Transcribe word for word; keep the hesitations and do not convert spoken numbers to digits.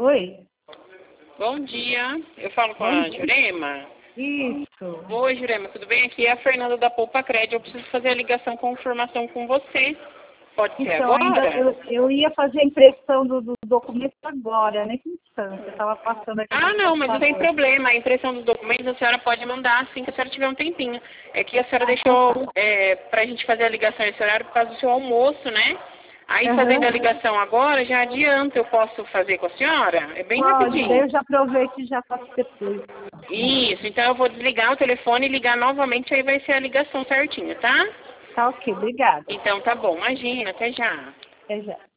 Oi? Bom dia, eu falo com a Jurema. Isso. Oi, Jurema, tudo bem? Aqui é a Fernanda da Poupa Crédito. Eu preciso fazer a ligação com informação com você. Pode ser Então, agora? ainda eu, eu ia fazer a impressão do, do documento agora, nesse instante. Eu estava passando aqui. Ah, não, mas não tem problema. A impressão dos documentos a senhora pode mandar assim que a senhora tiver um tempinho. É que a senhora deixou é, para a gente fazer a ligação nesse horário por causa do seu almoço, né? Aí, Uhum. fazendo a ligação agora, já adianta, eu posso fazer com a senhora? É bem Pode, rapidinho. daí eu já aproveito e já faço depois. Isso, então eu vou desligar o telefone e ligar novamente, aí vai ser a ligação certinha, tá? Tá ok, obrigada. Então tá bom, imagina, até já. Até já.